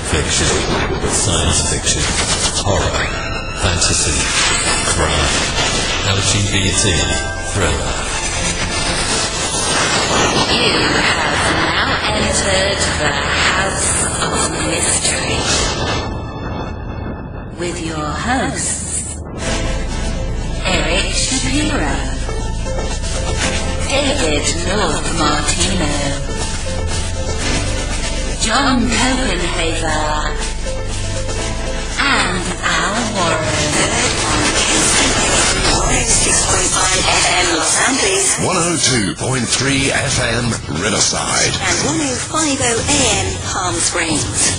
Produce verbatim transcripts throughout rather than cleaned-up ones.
Fiction, science fiction, horror, fantasy, crime, L G B T, thriller. You have now entered the House of Mystery with your hosts, Eric Shapiro, David North Martino, John Copenhaver, and Al Warren. On one oh six point five F M Los Angeles, one oh two point three F M Riverside, and one oh five point oh A M Palm Springs.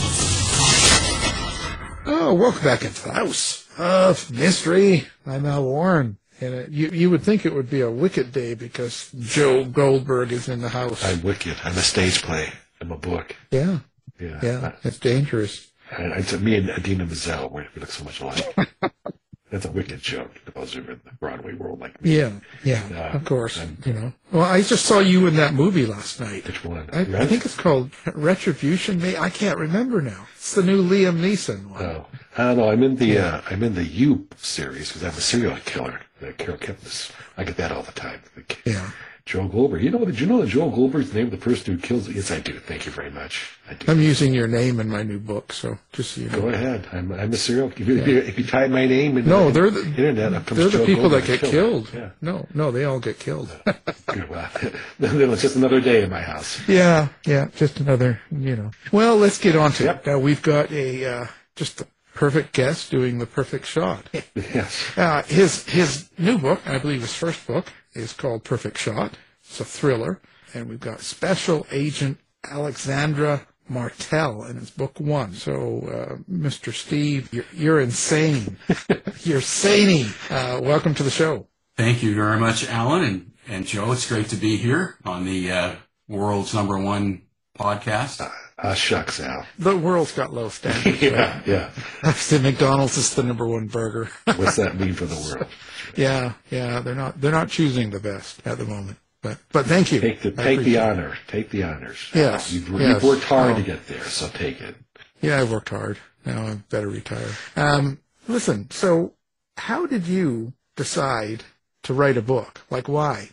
Oh, welcome back into the House of Mystery. I'm Al Warren. And uh, you you would think it would be a wicked day because Joe Goldberg is in the house. I'm wicked. I'm a stage play. I'm a book. Yeah. Yeah. Yeah. It's dangerous. And it's me and Adina Menzel, we look so much alike. That's a wicked joke to those who are in the Broadway world like me. Yeah. Yeah. Uh, of course. I'm, you know. Well, I just saw you in that movie last night. Which one? I, I think it's called Retribution. May I can't remember now. It's the new Liam Neeson one. Oh, I don't know. I'm in the uh, I'm in the You series because I'm a serial killer. The Carol Kipnis. I get that all the time. Yeah. Joe Goldberg. You know? Did you know that Joe Goldberg's the name of the person who kills? Yes, I do. Thank you very much. I do. I'm using your name in my new book, so just so you know. Go ahead. I'm I'm a serial. If you, yeah. if you type my name in no, the they're the internet, up comes they're the Joe people Goldberg that get killed. killed. Yeah. No, no, they all get killed. Good. Well, then it's just another day in my house. Yeah, yeah, just another. You know. Well, let's get on to Yep. it. Now we've got a uh, just the perfect guest doing the perfect shot. Yes. Uh, his his new book, I believe his first book, is called Perfect Shot. It's a thriller. And we've got Special Agent Alexandra Martel, and it's book one. So, uh, Mister Steve, you're, you're insane. You're sane. Uh, welcome to the show. Thank you very much, Alan and, and Joe. It's great to be here on the uh, world's number one podcast. Uh, uh, shucks, Al. The world's got low standards. yeah, right? yeah. The McDonald's is the number one burger. What's that mean for the world? Yeah, yeah. They're not they're not choosing the best at the moment. But but thank you. Take the take the honor. Take the honors. Yes. You've, yes. you've worked hard oh. to get there, so take it. Yeah, I've worked hard. Now I better retire. Um, listen, so how did you decide to write a book? Like, why?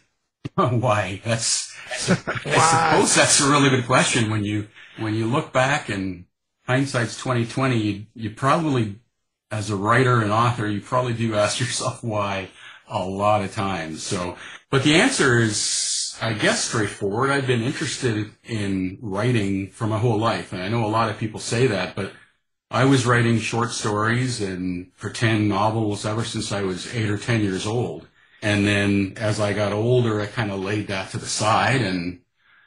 Why? That's I suppose that's a really good question. When you when you look back and hindsight's twenty twenty, you you probably, as a writer and author, you probably do ask yourself why a lot of times. So, but the answer is, I guess, straightforward. I've been interested in writing for my whole life, and I know a lot of people say that, but I was writing short stories and pretend novels ever since I was eight or ten years old. And then as I got older, I kind of laid that to the side and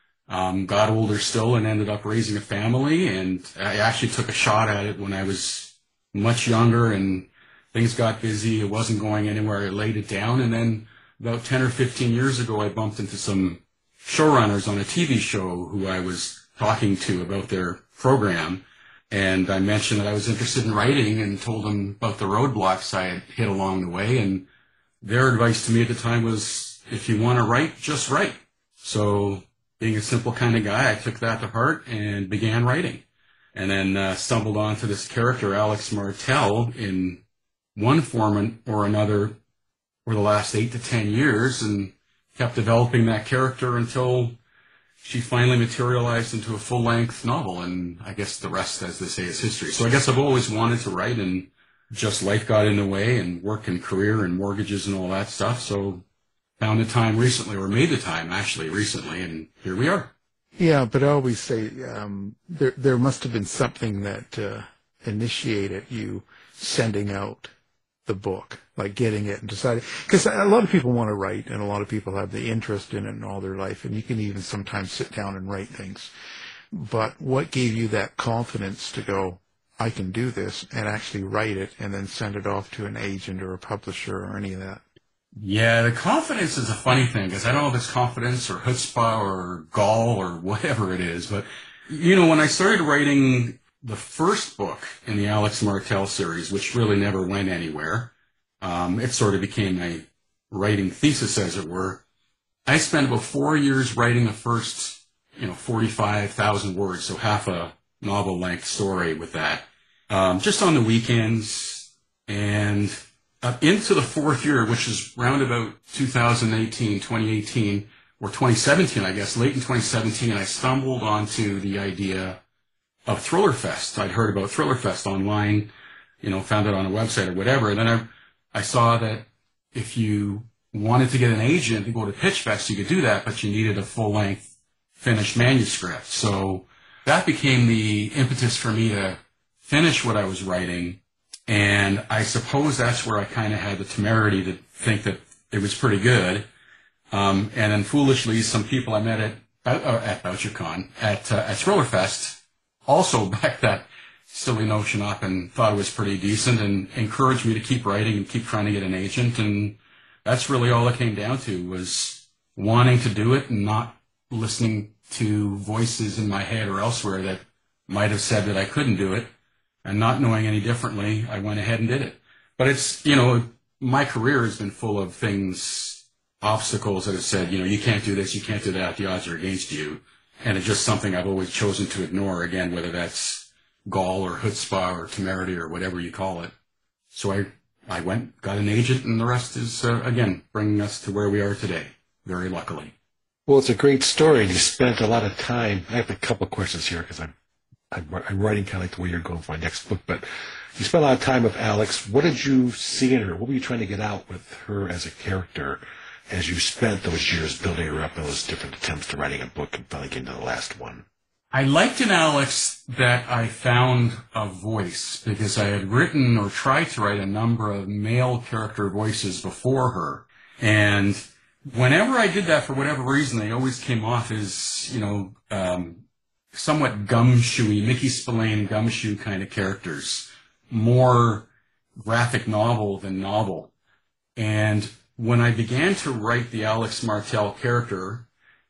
um, got older still and ended up raising a family. And I actually took a shot at it when I was much younger and things got busy. It wasn't going anywhere. I laid it down. And then about ten or fifteen years ago, I bumped into some showrunners on a T V show who I was talking to about their program. And I mentioned that I was interested in writing and told them about the roadblocks I had hit along the way. And their advice to me at the time was, if you want to write, just write. So being a simple kind of guy, I took that to heart and began writing. And then uh, stumbled onto this character, Alex Martel, in one form or another for the last eight to ten years, and kept developing that character until she finally materialized into a full-length novel. And I guess the rest, as they say, is history. So I guess I've always wanted to write, and just life got in the way, and work and career and mortgages and all that stuff. So found the time recently, or made the time actually recently, and here we are. Yeah, but I always say um, there there must have been something that uh, initiated you sending out the book, like getting it and deciding. Because a lot of people want to write, and a lot of people have the interest in it in all their life, and you can even sometimes sit down and write things. But what gave you that confidence to go, I can do this, and actually write it and then send it off to an agent or a publisher or any of that? Yeah, the confidence is a funny thing, because I don't know if it's confidence or chutzpah or gall or whatever it is. But, you know, when I started writing the first book in the Alex Martel series, which really never went anywhere, um, it sort of became a writing thesis, as it were. I spent about four years writing the first, you know, forty-five thousand words, so half a novel-length story with that, um, just on the weekends. And uh, into the fourth year, which is round about two thousand eighteen, twenty eighteen, or twenty seventeen, I guess, late in twenty seventeen, I stumbled onto the idea of Thriller Fest. I'd heard about Thriller Fest online, you know, found it on a website or whatever. And then I, I saw that if you wanted to get an agent to go to Pitch Fest, you could do that, but you needed a full-length finished manuscript. So that became the impetus for me to finish what I was writing. And I suppose that's where I kind of had the temerity to think that it was pretty good. Um, and then foolishly, some people I met at, uh, at BoucherCon, at, uh, at Thriller Fest, also backed that silly notion up and thought it was pretty decent and encouraged me to keep writing and keep trying to get an agent. And that's really all it came down to, was wanting to do it and not listening to voices in my head or elsewhere that might have said that I couldn't do it, and not knowing any differently, I went ahead and did it. But it's, you know, my career has been full of things, obstacles that have said, you know, you can't do this, you can't do that, the odds are against you. And it's just something I've always chosen to ignore, again, whether that's gall or chutzpah or temerity or whatever you call it. So I, I went, got an agent, and the rest is, uh, again, bringing us to where we are today, very luckily. Well, it's a great story, and you spent a lot of time. I have a couple of questions here because I'm, I'm, I'm writing kind of like the way you're going for my next book, but you spent a lot of time with Alex. What did you see in her? What were you trying to get out with her as a character as you spent those years building her up in those different attempts to writing a book and finally getting to the last one? I liked in Alex that I found a voice, because I had written or tried to write a number of male character voices before her. And whenever I did that, for whatever reason, they always came off as, you know, um, somewhat gumshoey, Mickey Spillane gumshoe kind of characters, more graphic novel than novel. And when I began to write the Alex Martel character,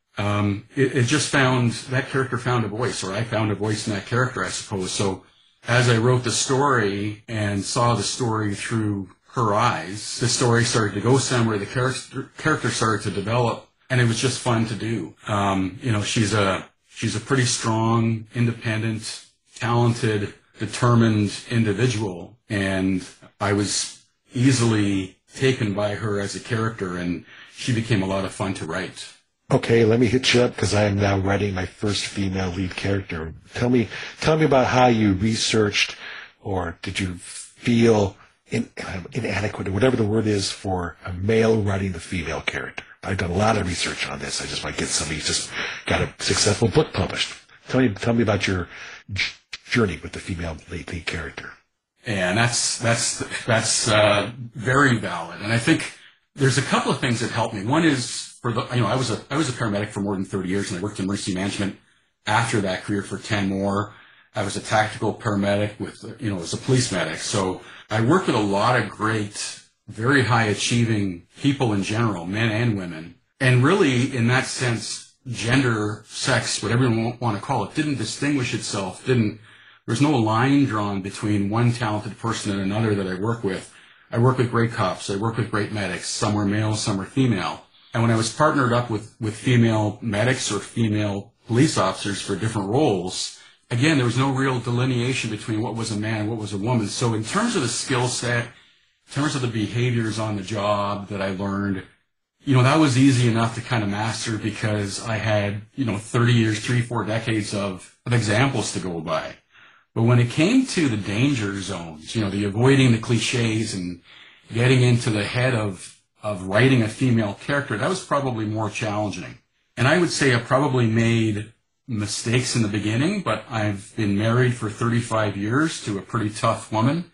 um, it, it just found, that character found a voice, or I found a voice in that character, I suppose. So as I wrote the story and saw the story through her eyes, the story started to go somewhere, the character, character started to develop, and it was just fun to do. Um, you know, she's a, she's a pretty strong, independent, talented, determined individual, and I was easily taken by her as a character, and she became a lot of fun to write. Okay, let me hit you up because I am now writing my first female lead character. Tell me, tell me about how you researched, or did you feel in, inadequate, or whatever the word is, for a male writing the female character. I've done a lot of research on this. I just want to get somebody who's just got a successful book published. Tell me, tell me about your journey with the female lead, lead character. And that's that's that's uh, very valid. And I think there's a couple of things that helped me. One is, for the, you know, I was a I was a paramedic for more than thirty years, and I worked in emergency management after that career for ten more. I was a tactical paramedic with, you know, as a police medic. So I worked with a lot of great, very high achieving people in general, men and women. And really, in that sense, gender, sex, whatever you want to call it, didn't distinguish itself, didn't, there's no line drawn between one talented person and another that I work with. I work with great cops. I work with great medics. Some are male, some are female. And when I was partnered up with, with female medics or female police officers for different roles, again, there was no real delineation between what was a man and what was a woman. So in terms of the skill set, in terms of the behaviors on the job that I learned, you know, that was easy enough to kind of master because I had, you know, thirty years, three, four decades of, of examples to go by. But when it came to the danger zones, you know, the avoiding the cliches and getting into the head of, of writing a female character, that was probably more challenging. And I would say I probably made mistakes in the beginning, but I've been married for thirty-five years to a pretty tough woman.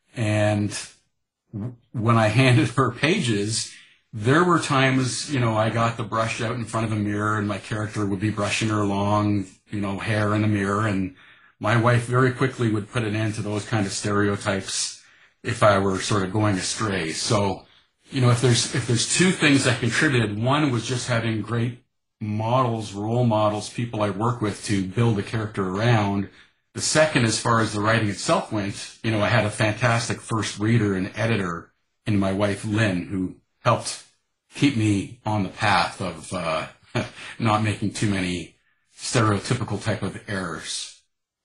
And when I handed her pages, there were times, you know, I got the brush out in front of a mirror and my character would be brushing her long, you know, hair in the mirror, and my wife very quickly would put an end to those kind of stereotypes if I were sort of going astray. So, you know, if there's, if there's two things that contributed, one was just having great models, role models, people I work with to build a character around. The second, as far as the writing itself went, you know, I had a fantastic first reader and editor in my wife, Lynn, who helped keep me on the path of uh, not making too many stereotypical type of errors.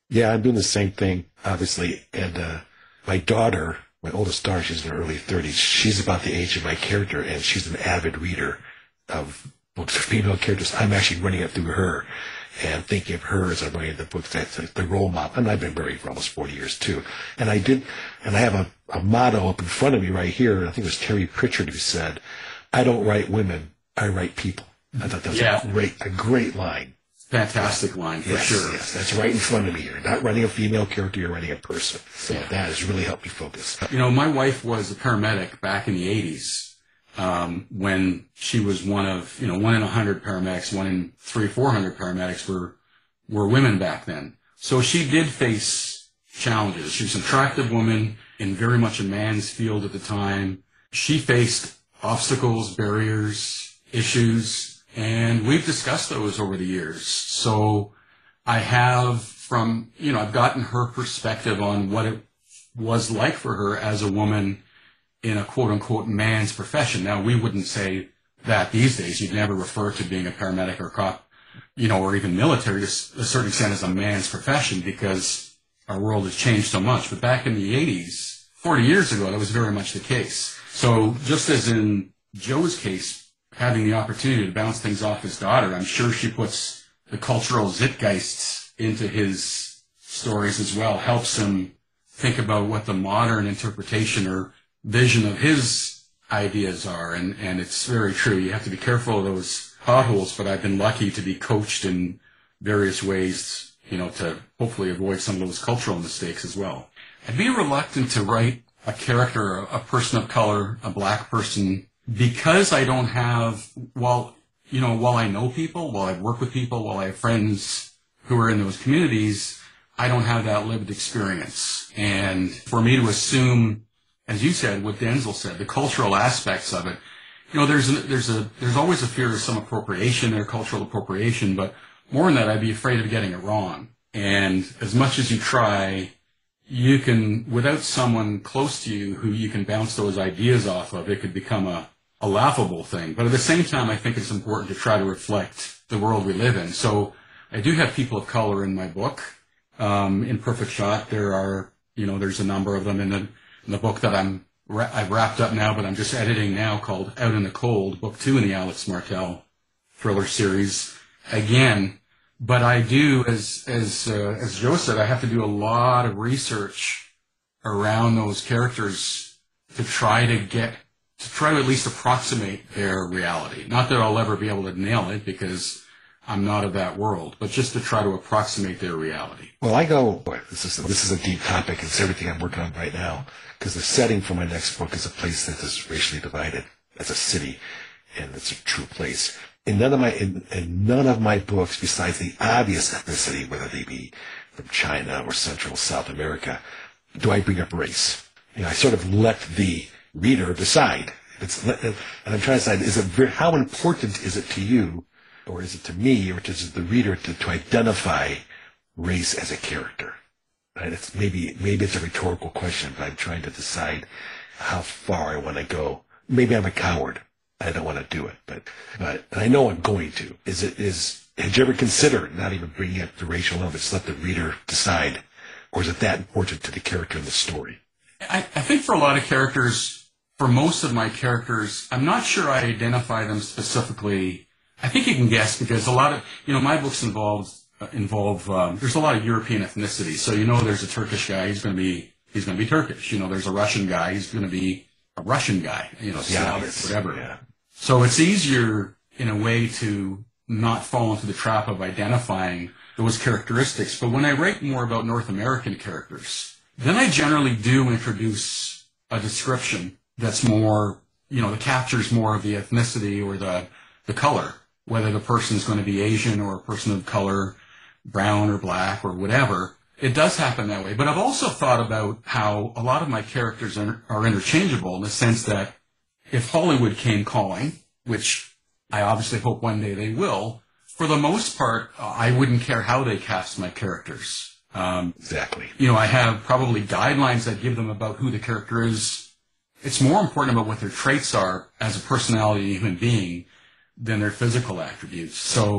Yeah, I'm doing the same thing, obviously. And uh, my daughter, my oldest daughter, she's in her early thirties. She's about the age of my character, and she's an avid reader of books of female characters. I'm actually running it through her and thinking of her as I'm writing the books. That's the role model. And I've been married for almost forty years, too. And I did, and I have a, a motto up in front of me right here. I think it was Terry Pritchard who said, "I don't write women, I write people." I thought that was Yeah. a great, a great line. Fantastic line, for Yes, sure. yes, that's right in front of me. You're not writing a female character, you're writing a person. So Yeah. that has really helped me focus. You know, my wife was a paramedic back in the eighties um, when she was one of, you know, one in a hundred paramedics, one in three, four hundred paramedics were were women back then. So she did face challenges. She was an attractive woman in very much a man's field at the time. She faced obstacles, barriers, issues, and we've discussed those over the years. So I have from, you know, I've gotten her perspective on what it was like for her as a woman in a quote-unquote man's profession. Now, we wouldn't say that these days. You'd never refer to being a paramedic or cop, you know, or even military to a certain extent as a man's profession because our world has changed so much. But back in the eighties, forty years ago, that was very much the case. So just as in Joe's case, having the opportunity to bounce things off his daughter, I'm sure she puts the cultural zeitgeist into his stories as well, helps him think about what the modern interpretation or vision of his ideas are. And, and it's very true. You have to be careful of those potholes, but I've been lucky to be coached in various ways, you know, to hopefully avoid some of those cultural mistakes as well. I'd be reluctant to write a character, a person of color, a black person, because I don't have, while, you know, while I know people, while I work with people, while I have friends who are in those communities, I don't have that lived experience. And for me to assume, as you said, what Denzel said, the cultural aspects of it, you know, there's a, there's a, there's always a fear of some appropriation or cultural appropriation, but more than that, I'd be afraid of getting it wrong. And as much as you try, you can, without someone close to you who you can bounce those ideas off of, it could become a, a laughable thing. But at the same time, I think it's important to try to reflect the world we live in. So I do have people of color in my book. Um, in Perfect Shot, there are, you know, there's a number of them in the, in the book that I'm, I've wrapped up now, but I'm just editing now, called Out in the Cold, book two in the Alex Martel thriller series. Again, but I do, as as uh, as Joe said, I have to do a lot of research around those characters to try to get, to try to at least approximate their reality. Not that I'll ever be able to nail it because I'm not of that world, but just to try to approximate their reality. Well, I go, boy, this is, this is a deep topic. It's everything I'm working on right now because the setting for my next book is a place that is racially divided. It's a city, and it's a true place. In none of my in, in none of my books, besides the obvious ethnicity, whether they be from China or Central South America, do I bring up race. You know, I sort of let the reader decide. It's and I'm trying to decide: is it very, how important is it to you, or is it to me, or is it the reader to, to identify race as a character? Right? It's maybe maybe it's a rhetorical question, but I'm trying to decide how far I want to go. Maybe I'm a coward. I don't want to do it, but but and I know I'm going to. Is it is? Had you ever considered not even bringing up the racial element, just let the reader decide, or is it that important to the character in the story? I, I think for a lot of characters, for most of my characters, I'm not sure I identify them specifically. I think you can guess because a lot of, you know, my books involve uh, involve um, there's a lot of European ethnicity. So you know, there's a Turkish guy, he's going to be he's going to be Turkish. You know, there's a Russian guy, he's going to be a Russian guy. You know, Slavic, whatever. Yeah. So it's easier in a way to not fall into the trap of identifying those characteristics. But when I write more about North American characters, then I generally do introduce a description that's more, you know, that captures more of the ethnicity or the, the color, whether the person's going to be Asian or a person of color, brown or black or whatever. It does happen that way. But I've also thought about how a lot of my characters are, are interchangeable in the sense that if Hollywood came calling, which I obviously hope one day they will, for the most part, uh, I wouldn't care how they cast my characters. Um, Exactly. you know, I have probably guidelines that give them about who the character is. It's more important about what their traits are as a personality, human being, than their physical attributes. So,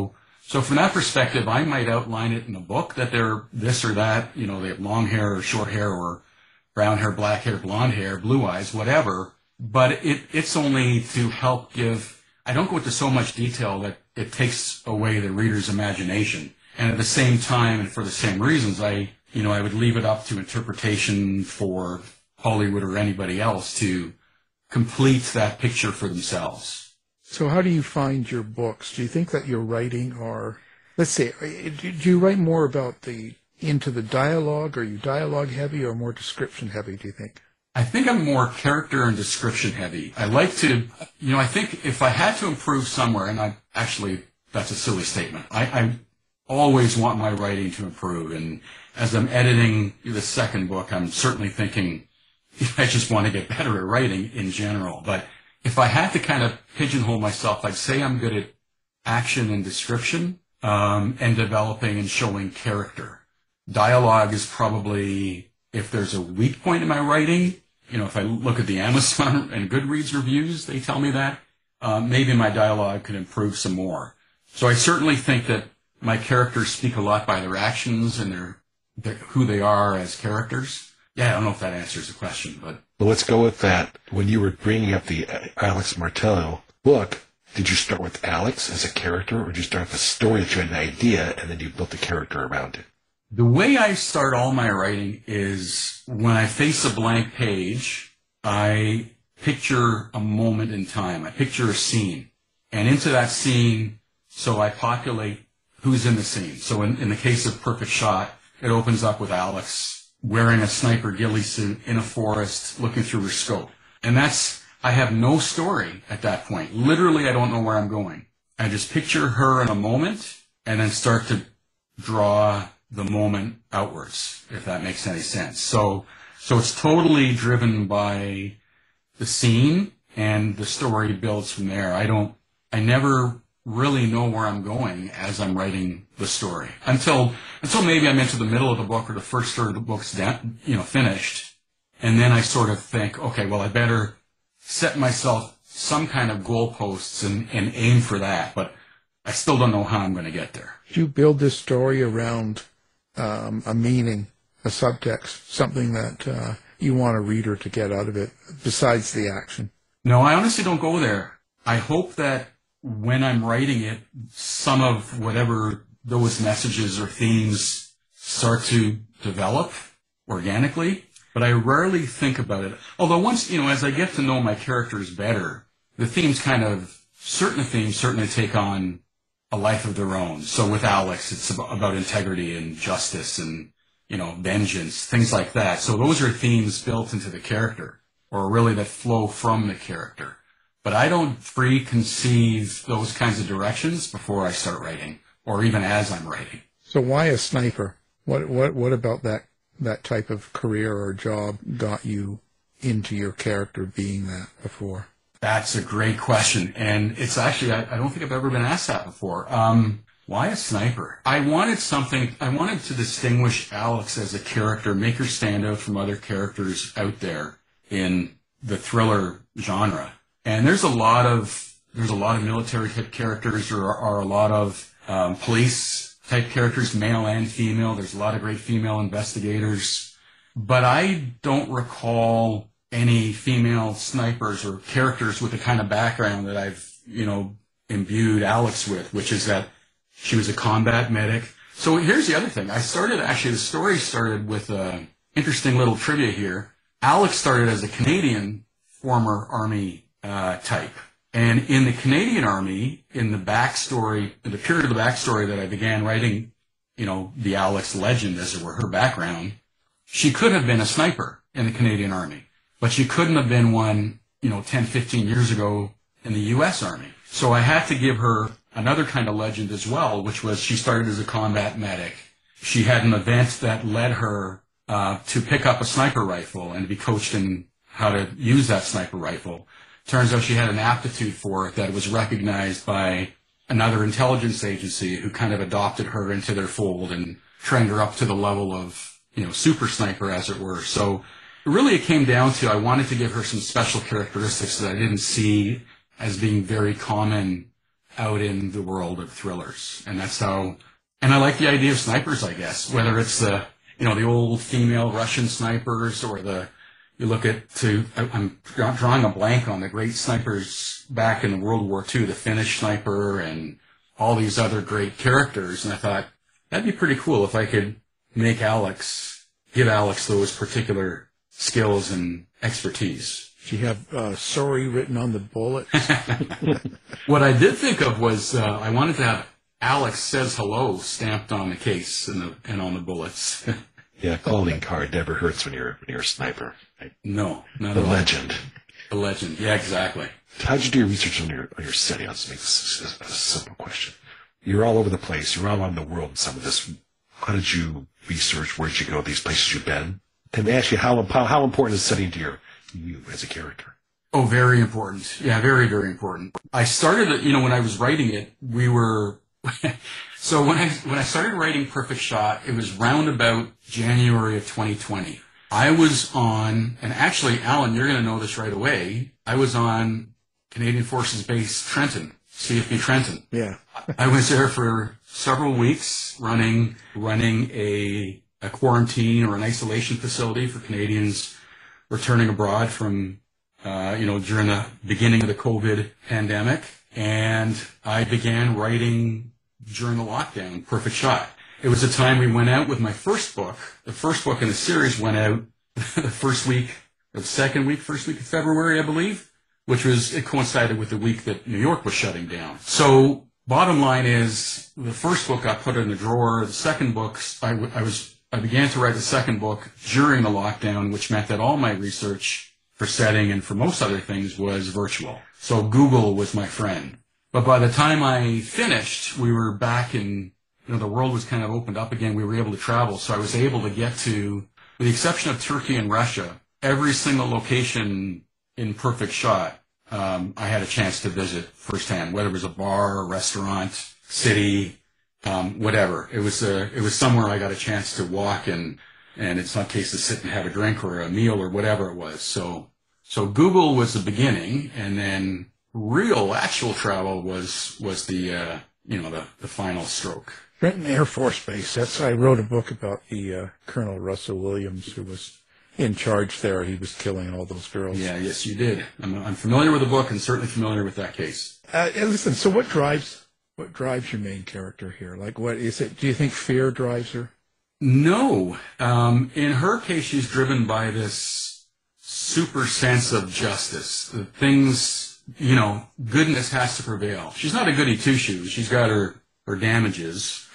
So from that perspective, I might outline it in the book that they're this or that, you know, they have long hair or short hair or brown hair, black hair, blonde hair, blue eyes, whatever. But it, it's only to help give, I don't go into so much detail that it takes away the reader's imagination. And at the same time, and for the same reasons, I, you know, I would leave it up to interpretation for Hollywood or anybody else to complete that picture for themselves. So how do you find your books? Do you think that your writing are, let's say, do you write more about the, into the dialogue? Are you dialogue heavy or more description heavy, do you think? I think I'm more character and description heavy. I like to, you know, I think if I had to improve somewhere, and I actually, that's a silly statement. I, I always want my writing to improve. And as I'm editing the second book, I'm certainly thinking I just want to get better at writing in general. But if I had to kind of pigeonhole myself, I'd say I'm good at action and description, um, and developing and showing character. Dialogue is probably, if there's a weak point in my writing, you know, if I look at the Amazon and Goodreads reviews, they tell me that, uh, maybe my dialogue could improve some more. So I certainly think that my characters speak a lot by their actions and their, their who they are as characters. Yeah, I don't know if that answers the question, but... Well, let's go with that. When you were bringing up the Alex Martello book, did you start with Alex as a character, or did you start with a story that you had an idea, and then you built a character around it? The way I start all my writing is when I face a blank page, I picture a moment in time. I picture a scene. And into that scene, so I populate who's in the scene. So in, in the case of Perfect Shot, it opens up with Alex wearing a sniper ghillie suit in a forest, looking through her scope. And that's, I have no story at that point. Literally, I don't know where I'm going. I just picture her in a moment and then start to draw the moment outwards, if that makes any sense. So, so it's totally driven by the scene, and the story builds from there. I don't, I never really know where I'm going as I'm writing the story until, until maybe I'm into the middle of the book or the first third of the book's down, you know, finished. And then I sort of think, okay, well, I better set myself some kind of goalposts and, and aim for that. But I still don't know how I'm going to get there. Do you build this story around um, a meaning, a subtext, something that uh, you want a reader to get out of it besides the action? No, I honestly don't go there. I hope that when I'm writing it, some of whatever those messages or themes start to develop organically, but I rarely think about it. Although once, you know, as I get to know my characters better, the themes kind of, certain themes certainly take on a life of their own. So with Alex, it's about integrity and justice and, you know, vengeance, things like that. So those are themes built into the character, or really that flow from the character. But I don't preconceive those kinds of directions before I start writing, or even as I'm writing. So why a sniper? What what what about that that type of career or job got you into your character being that before? That's a great question, and it's actually I, I don't think I've ever been asked that before. Um, why a sniper? I wanted something. I wanted to distinguish Alex as a character, make her stand out from other characters out there in the thriller genre. And there's a lot of there's a lot of military type characters, or are a lot of um, police type characters, male and female. There's a lot of great female investigators, but I don't recall any female snipers or characters with the kind of background that I've you know imbued Alex with, which is that she was a combat medic. So here's the other thing. I started actually the story started with a interesting little trivia here. Alex started as a Canadian former Army Uh, type. And in the Canadian Army, in the backstory, in the period of the backstory that I began writing, you know, the Alex legend, as it were, her background, she could have been a sniper in the Canadian Army, but she couldn't have been one, you know, ten, fifteen years ago in the U S Army. So I had to give her another kind of legend as well, which was she started as a combat medic. She had an event that led her uh, to pick up a sniper rifle and to be coached in how to use that sniper rifle. Turns out she had an aptitude for it that was recognized by another intelligence agency who kind of adopted her into their fold and trained her up to the level of, you know, super sniper, as it were. So really it came down to I wanted to give her some special characteristics that I didn't see as being very common out in the world of thrillers. And that's how, and I like the idea of snipers, I guess, whether it's the, you know, the old female Russian snipers or the, you look at, to, I'm drawing a blank on the great snipers back in World War Two, the Finnish sniper and all these other great characters. And I thought, that'd be pretty cool if I could make Alex, give Alex those particular skills and expertise. Do you have uh, sorry written on the bullet? What I did think of was uh, I wanted to have Alex says hello stamped on the case and, the, and on the bullets. Yeah, calling card never hurts when you're when you're a sniper. Right? No, not The at all. legend. The legend. Yeah, exactly. How'd you do your research on your on your setting? I'll just make this a, a simple question. You're all over the place. You're all around the world in some of this. How did you research? Where'd you go? These places you've been? And ask you how how, how important is setting to your you as a character? Oh, very important. Yeah, very, very important. I started it, you know, when I was writing it, we were, so when I, when I started writing Perfect Shot, it was round about January of twenty twenty. I was on, and actually, Alan, you're going to know this right away. I was on Canadian Forces Base Trenton, C F B Trenton. Yeah. I was there for several weeks running, running a, a quarantine or an isolation facility for Canadians returning abroad from, uh, you know, during the beginning of the COVID pandemic. And I began writing during the lockdown, Perfect Shot. It was a time we went out with my first book. The first book in the series went out the first week, or the second week, first week of February, I believe, which was, it coincided with the week that New York was shutting down. So bottom line is, the first book got put in the drawer. The second book, I, w- I was, I began to write the second book during the lockdown, which meant that all my research for setting and for most other things was virtual. So Google was my friend. But by the time I finished, we were back in, you know, the world was kind of opened up again. We were able to travel. So I was able to get to, with the exception of Turkey and Russia, every single location in Perfect Shot, um, I had a chance to visit firsthand, whether it was a bar, a restaurant, city, um, whatever. It was a, it was somewhere I got a chance to walk and, and it's not a case to sit and have a drink or a meal or whatever it was. So, so Google was the beginning, and then real actual travel was, was the, uh, you know, the, the final stroke. Trenton Air Force Base. That's, I wrote a book about the uh, Colonel Russell Williams, who was in charge there. He was killing all those girls. Yeah, yes, you did. I'm, I'm familiar with the book and certainly familiar with that case. Uh, and listen, so what drives what drives your main character here? Like, what is it? Do you think fear drives her? No. Um, in her case, she's driven by this super sense of justice. The things, you know, goodness has to prevail. She's not a goody two-shoes. She's got her, her damages.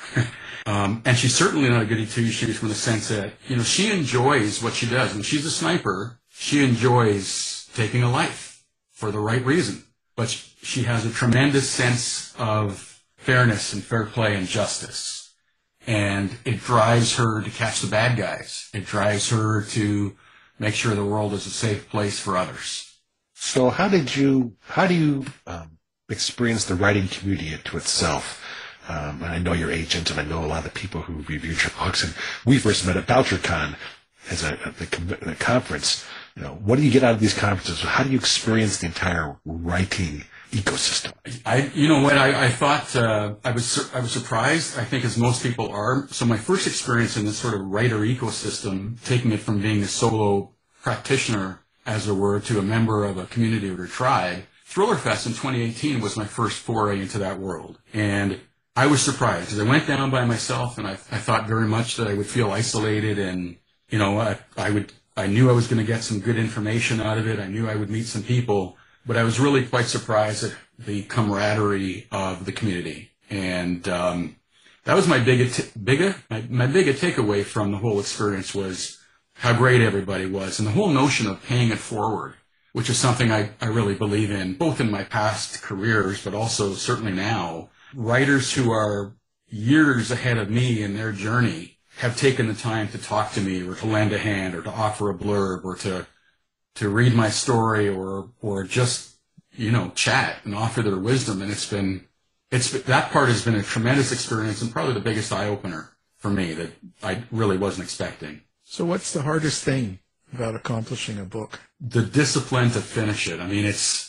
um, and she's certainly not a goody two-shoes from the sense that, you know, she enjoys what she does. When she's a sniper, she enjoys taking a life for the right reason. But she has a tremendous sense of fairness and fair play and justice. And it drives her to catch the bad guys. It drives her to make sure the world is a safe place for others. So how did you, how do you um, experience the writing community to itself? Um, and I know your agent, and I know a lot of the people who reviewed your books. And we first met at BoucherCon as a, at the, a conference. You know, what do you get out of these conferences? How do you experience the entire writing ecosystem? I, you know what, I, I thought, uh, I was, sur- I was surprised, I think as most people are. So my first experience in this sort of writer ecosystem, taking it from being a solo practitioner, as it were, to a member of a community or a tribe, ThrillerFest in twenty eighteen was my first foray into that world. And I was surprised, because I went down by myself, and I, I thought very much that I would feel isolated, and, you know, I, I would, I knew I was going to get some good information out of it. I knew I would meet some people. But I was really quite surprised at the camaraderie of the community. And um, that was my biggest, bigger, my, my biggest takeaway from the whole experience was how great everybody was. And the whole notion of paying it forward, which is something I, I really believe in, both in my past careers, but also certainly now. Writers who are years ahead of me in their journey have taken the time to talk to me or to lend a hand or to offer a blurb or to to read my story or, or just, you know, chat and offer their wisdom. And it's been, it's, that part has been a tremendous experience and probably the biggest eye opener for me that I really wasn't expecting. So what's the hardest thing about accomplishing a book? The discipline to finish it. I mean, it's,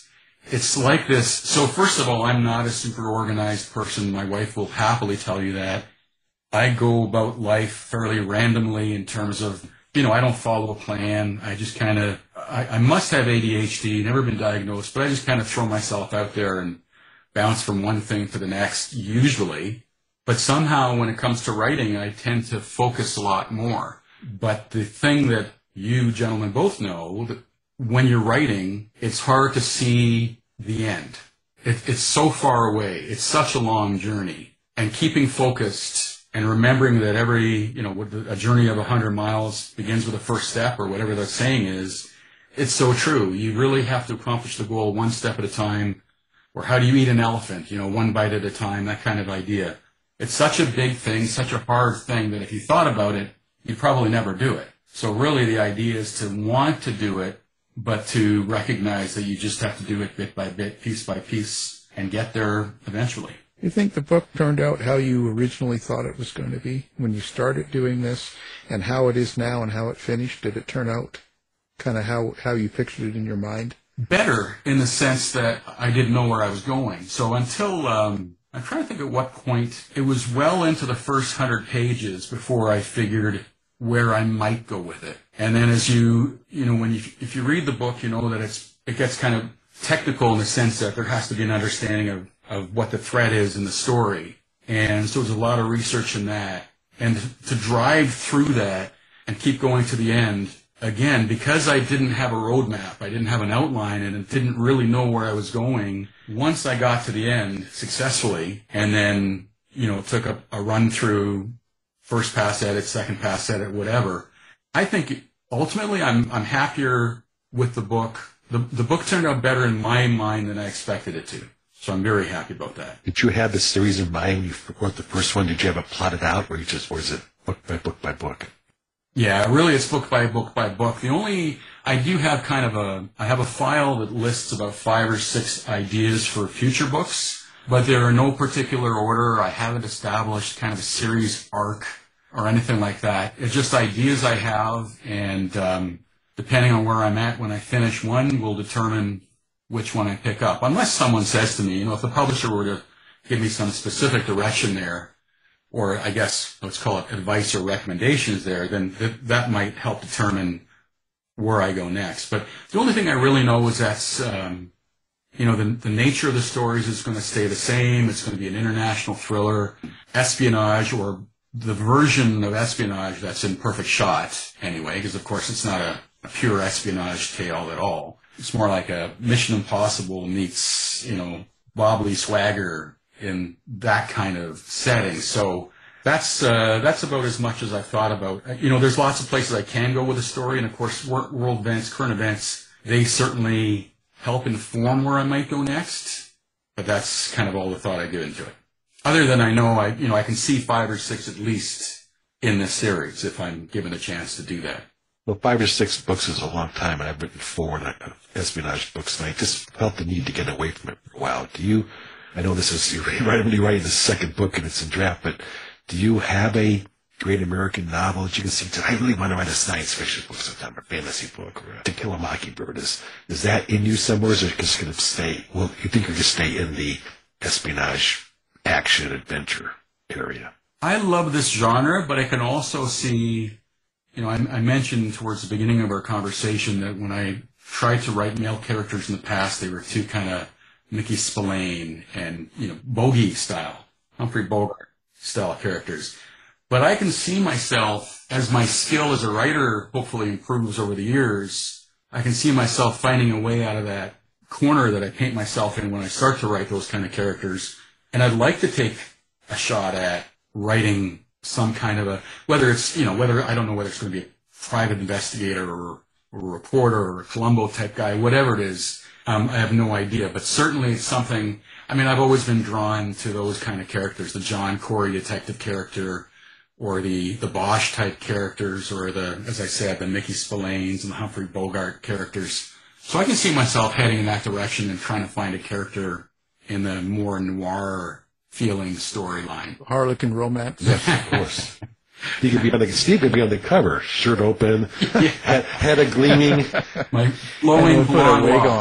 it's like this. So first of all, I'm not a super organized person. My wife will happily tell you that. I go about life fairly randomly in terms of, you know, I don't follow a plan. I just kind of, I, I must have A D H D, never been diagnosed, but I just kind of throw myself out there and bounce from one thing to the next, usually. But somehow when it comes to writing, I tend to focus a lot more. But the thing that you gentlemen both know, that when you're writing, it's hard to see the end. It, it's so far away. It's such a long journey. And keeping focused and remembering that every, you know, a journey of one hundred miles begins with a first step, or whatever that saying is, it's so true. You really have to accomplish the goal one step at a time. Or how do you eat an elephant? You know, one bite at a time, that kind of idea. It's such a big thing, such a hard thing, that if you thought about it, you'd probably never do it. So really the idea is to want to do it, but to recognize that you just have to do it bit by bit, piece by piece, and get there eventually. You think the book turned out how you originally thought it was going to be when you started doing this, and how it is now and how it finished? Did it turn out kind of how, how you pictured it in your mind? Better, in the sense that I didn't know where I was going. So until, um, I'm trying to think at what point, it was well into the first hundred pages before I figured where I might go with it. And then as you, you know, when you, if you read the book, you know that it's, it gets kind of technical in the sense that there has to be an understanding of, of what the thread is in the story. And so there's a lot of research in that. And to drive through that and keep going to the end, again, because I didn't have a roadmap, I didn't have an outline, and didn't really know where I was going, once I got to the end successfully, and then, you know, took a, a run through, first pass edit, second pass edit, whatever, I think ultimately I'm I'm happier with the book. The, the book turned out better in my mind than I expected it to. So I'm very happy about that. Did you have the series in mind when you wrote the first one? Did you have it plotted out, or you just, or is it book by book by book? Yeah, really it's book by book by book. The only, I do have kind of a, I have a file that lists about five or six ideas for future books, but they're in no particular order. I haven't established kind of a series arc or anything like that. It's just ideas I have, and um, depending on where I'm at when I finish one will determine which one I pick up. Unless someone says to me, you know, if the publisher were to give me some specific direction there, or I guess let's call it advice or recommendations there, then th- that might help determine where I go next. But the only thing I really know is that, um, you know, the, the nature of the stories is going to stay the same. It's going to be an international thriller, espionage, or the version of espionage that's in Perfect Shot anyway, because of course it's not a, a pure espionage tale at all. It's more like a Mission Impossible meets, you know, Bob Lee Swagger in that kind of setting. So that's uh, that's about as much as I've thought about. You know, there's lots of places I can go with a story, and of course, wor- world events, current events, they certainly help inform where I might go next. But that's kind of all the thought I give into it. Other than I know, I you know, I can see five or six at least in this series if I'm given a chance to do that. Well, five or six books is a long time, and I've written four espionage books, and I just felt the need to get away from it for a while. Do you? I know this is, you're writing the second book and it's in draft, but do you have a great American novel that you can see, I really want to write a science fiction book sometime, or a fantasy book, or a To Kill a Mockingbird? Is, is that in you somewhere, or is it just going to stay, well, you think you're going to stay in the espionage, action, adventure area? I love this genre, but I can also see, you know, I, I mentioned towards the beginning of our conversation that when I tried to write male characters in the past, they were too kind of Mickey Spillane and, you know, Bogey style, Humphrey Bogart style characters. But I can see myself, as my skill as a writer hopefully improves over the years, I can see myself finding a way out of that corner that I paint myself in when I start to write those kind of characters. And I'd like to take a shot at writing some kind of a, whether it's, you know, whether, I don't know whether it's going to be a private investigator or, or a reporter or a Columbo type guy, whatever it is. Um, I have no idea, but certainly it's something, I mean, I've always been drawn to those kind of characters, the John Corey detective character, or the, the Bosch type characters, or the, as I said, the Mickey Spillanes and the Humphrey Bogart characters. So I can see myself heading in that direction and trying to find a character in the more noir feeling storyline. Harlequin romance? Yes, of course. He could be on the, Steve could be on the cover, shirt open, Yeah. head, head a gleaming. My flowing And we'll put a blonde wig locks.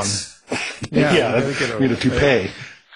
Yeah, yeah, you gotta get a- need a toupee.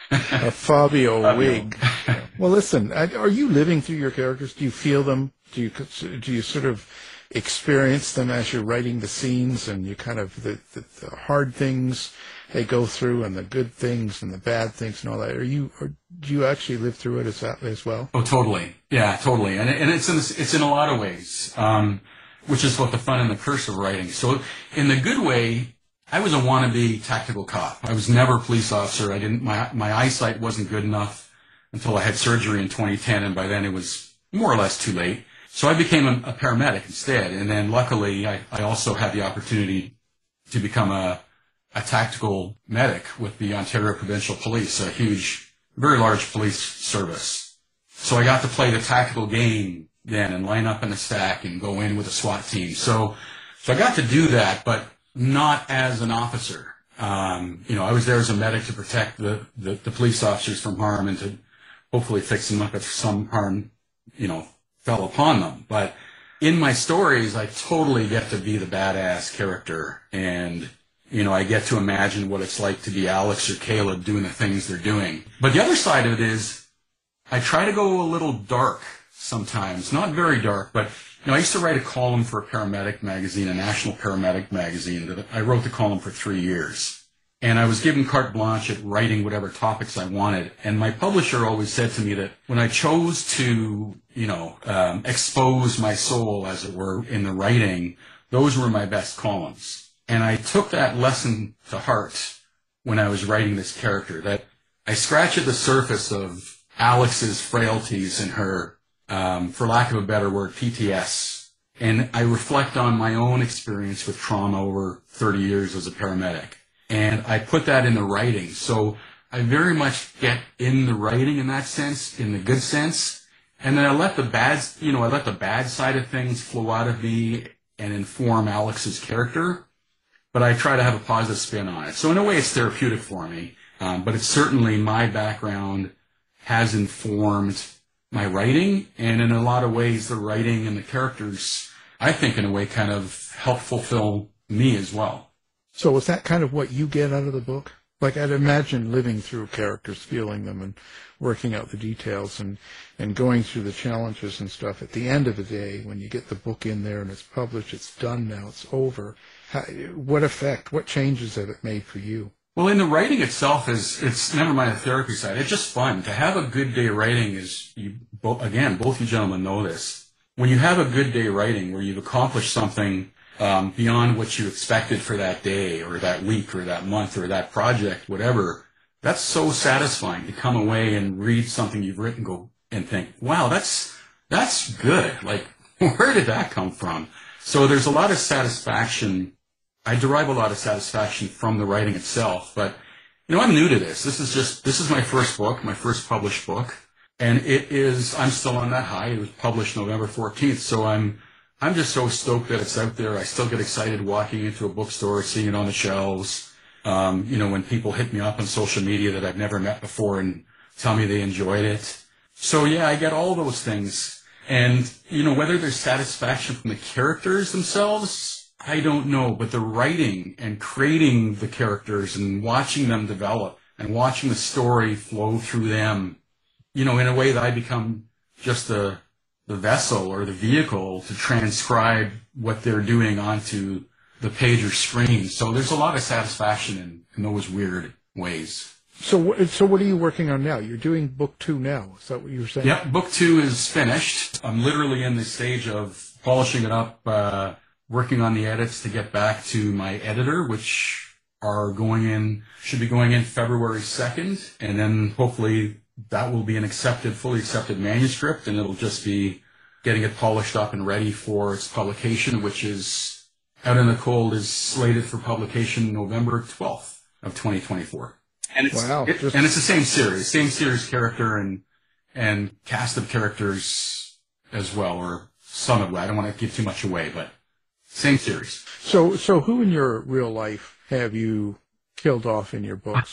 A Fabio wig. Well, listen, I- are you living through your characters? Do you feel them? Do you do you sort of experience them as you're writing the scenes, and you kind of the, the, the hard things they go through, and the good things and the bad things and all that? Are you, or do you actually live through it as that as well? Oh, totally. Yeah, totally. And and it's in it's in a lot of ways, um, which is what the fun and the curse of writing. So, in the good way, I was a wannabe tactical cop. I was never a police officer. I didn't. My my eyesight wasn't good enough until I had surgery in twenty ten, and by then it was more or less too late. So I became a, a paramedic instead. And then luckily, I, I also had the opportunity to become a a tactical medic with the Ontario Provincial Police, a huge, very large police service. So I got to play the tactical game then and line up in a stack and go in with a SWAT team. So so I got to do that, but not as an officer. Um, you know, I was there as a medic to protect the, the, the police officers from harm and to hopefully fix them up if some harm, you know, fell upon them. But in my stories, I totally get to be the badass character, and, you know, I get to imagine what it's like to be Alex or Caleb doing the things they're doing. But the other side of it is I try to go a little dark sometimes, not very dark, but you know, I used to write a column for a paramedic magazine, a national paramedic magazine. That I wrote the column for three years. And I was given carte blanche at writing whatever topics I wanted. And my publisher always said to me that when I chose to, you know, um, expose my soul, as it were, in the writing, those were my best columns. And I took that lesson to heart when I was writing this character, that I scratch at the surface of Alex's frailties and her, um, for lack of a better word, P T S. And I reflect on my own experience with trauma over thirty years as a paramedic. And I put that in the writing. So I very much get in the writing in that sense, in the good sense. And then I let the bad, you know, I let the bad side of things flow out of me and inform Alex's character. But I try to have a positive spin on it. So in a way, it's therapeutic for me. Um, but it's certainly my background has informed my writing. And in a lot of ways, the writing and the characters, I think in a way, kind of help fulfill me as well. So is that kind of what you get out of the book? Like, I'd imagine living through characters, feeling them, and working out the details, and, and going through the challenges and stuff. At the end of the day, when you get the book in there and it's published, it's done now, it's over. How, what effect, what changes have it made for you? Well, in the writing itself, is it's never mind the therapy side. It's just fun. To have a good day writing is, you bo- again, both you gentlemen know this. When you have a good day writing where you've accomplished something Um, beyond what you expected for that day or that week or that month or that project, whatever, that's so satisfying to come away and read something you've written go and think, wow, that's that's good. Like, where did that come from? So there's a lot of satisfaction. I derive a lot of satisfaction from the writing itself. But, you know, I'm new to this. This is just, this is my first book, my first published book. And it is, I'm still on that high. It was published November fourteenth. So I'm, I'm just so stoked that it's out there. I still get excited walking into a bookstore, seeing it on the shelves. Um, you know, when people hit me up on social media that I've never met before and tell me they enjoyed it. So yeah, I get all those things. And, you know, whether there's satisfaction from the characters themselves, I don't know. But the writing and creating the characters and watching them develop and watching the story flow through them, you know, in a way that I become just a, the vessel or the vehicle to transcribe what they're doing onto the page or screen. So there's a lot of satisfaction in, in those weird ways. So, what, so what are you working on now? You're doing book two now. Is that what you were saying? Yep, book two is finished. I'm literally in the stage of polishing it up, uh, working on the edits to get back to my editor, which are going in, should be going in February second. And then hopefully that will be an accepted, fully accepted manuscript, and it'll just be getting it polished up and ready for its publication, which is out in the cold, is slated for publication November twelfth of twenty twenty-four. And it's, wow. it, Just... and it's the same series, same series character and and cast of characters as well, or some of it. I don't want to give too much away, but same series. So, so who in your real life have you killed off in your books?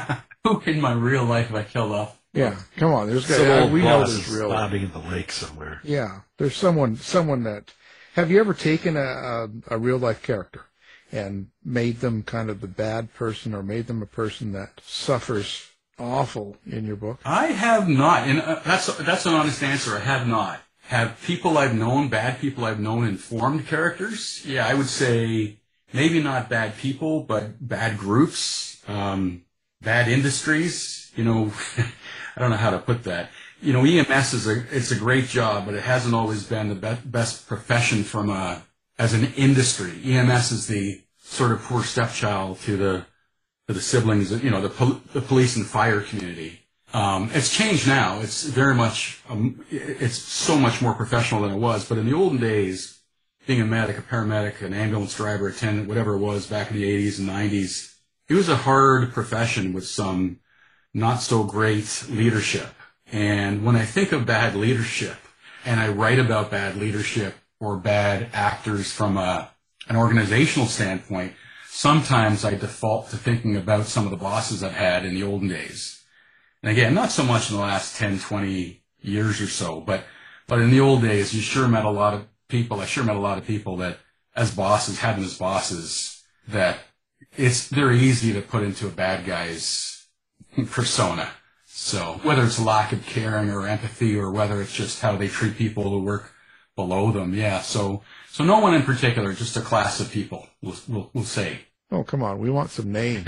Who in my real life have I killed off? Yeah, come on. There's Some uh, old we know boss there's is real. bobbing in the lake somewhere. Yeah, there's someone, someone that. Have you ever taken a a, a real life character and made them kind of the bad person, or made them a person that suffers awful in your book? I have not, and uh, that's that's an honest answer. I have not. Have people I've known, bad people I've known, informed characters? Yeah, I would say maybe not bad people, but bad groups, um, bad industries. You know, I don't know how to put that. You know, E M S is a it's a great job, but it hasn't always been the be- best profession from a as an industry. E M S is the sort of poor stepchild to the to the siblings, you know, the pol- the police and fire community. Um, it's changed now. It's very much, um, it's so much more professional than it was. But in the olden days, being a medic, a paramedic, an ambulance driver, attendant, whatever it was back in the eighties and nineties, it was a hard profession with some not so great leadership. And when I think of bad leadership, and I write about bad leadership or bad actors from a, an organizational standpoint, sometimes I default to thinking about some of the bosses I've had in the olden days. And again, not so much in the last ten, twenty years or so, but, but in the old days, you sure met a lot of people, I sure met a lot of people that as bosses, had them as bosses, that it's very easy to put into a bad guy's persona. So whether it's a lack of caring or empathy, or whether it's just how they treat people who work below them. Yeah. So, so no one in particular, just a class of people, we'll, we'll, we'll say. Oh, come on. We want some names.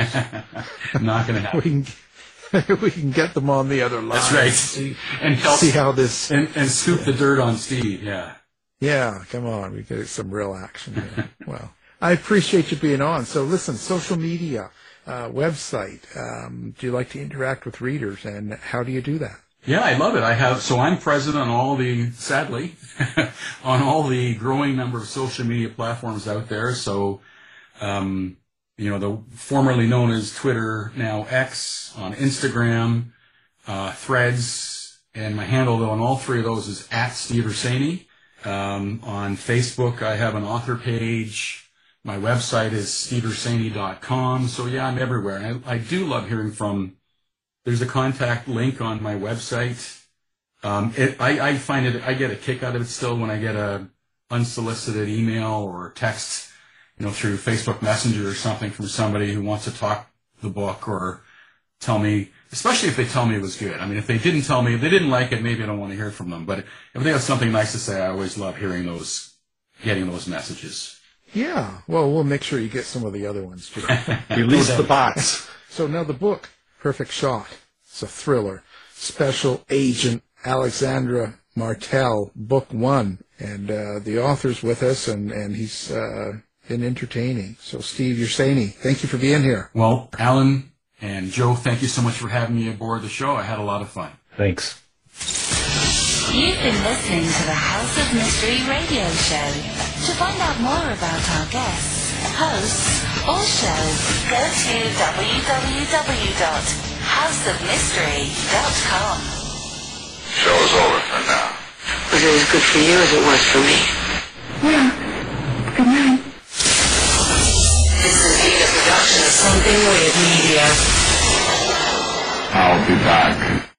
Not going to happen. We can, we can get them on the other line. That's right. See, and help, see how this... And, and scoop the dirt on Steve, yeah. Yeah, come on. We get some real action here. Well, I appreciate you being on. So listen, social media, uh, website, um, do you like to interact with readers, and how do you do that? Yeah, I love it. I have, so I'm present on all the, sadly, on all the growing number of social media platforms out there. So, um, you know, the formerly known as Twitter, now X, on Instagram, uh, Threads, and my handle though on all three of those is at Steve Ursani. Um, on Facebook, I have an author page. My website is steve ursani dot com. So yeah, I'm everywhere. And I, I do love hearing from, there's a contact link on my website. Um, it, I, I find it, I get a kick out of it still when I get a unsolicited email or text, you know, through Facebook Messenger or something from somebody who wants to talk the book or tell me, especially if they tell me it was good. I mean, if they didn't tell me, if they didn't like it, maybe I don't want to hear from them. But if they have something nice to say, I always love hearing those, getting those messages. Yeah. Well, we'll make sure you get some of the other ones too. Release the bots. So now the book, Perfect Shot. It's a thriller. Special Agent Alexandra Martel, book one. And uh, the author's with us, and, and he's uh, been entertaining. So Steve Ursani, thank you for being here. Well, Alan and Joe, thank you so much for having me aboard the show. I had a lot of fun. Thanks. You've been listening to the House of Mystery radio show. To find out more about our guests, hosts, or shows, go to w w w dot house of mystery dot com. Show's over for now. Was it as good for you as it was for me? Yeah. Good night. This has been a production of Something Weird Media. I'll be back.